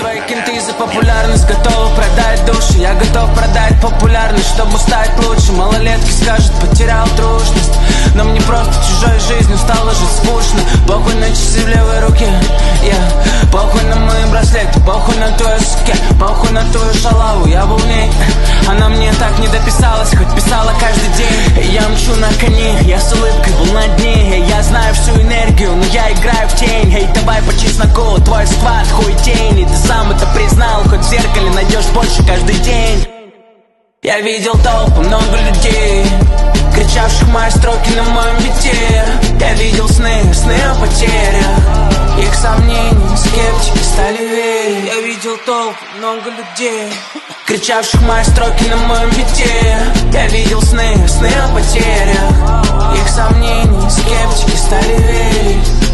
Твои кенты за популярность готовы продать души. Я готов продать популярность, чтобы стать лучше. Малолетки скажут, потерял трушность, но мне просто чужой жизнью стало жить скучно. Похуй на часы в левой руке, похуй на мои браслеты, похуй на твою суке, похуй на твою шалаву. Я был в ней, она мне так не дописалась, хоть писала каждый день. Я мчу на коне, я с улыбкой был на дне. Я знаю всю энергию, но я играю в тень. Эй, давай по чесноку, твой сквад хуй тень. И ты сам это признал, хоть в зеркале найдешь больше каждый день. Я видел толпу, много людей, кричавших мои строки на моем бите. Я видел сны о потерях, их сомнений, скептики стали верить. Я видел толпу, много людей, кричавших мои строки на моем бите. Я видел сны о потерях, их сомнений, скептики стали верить.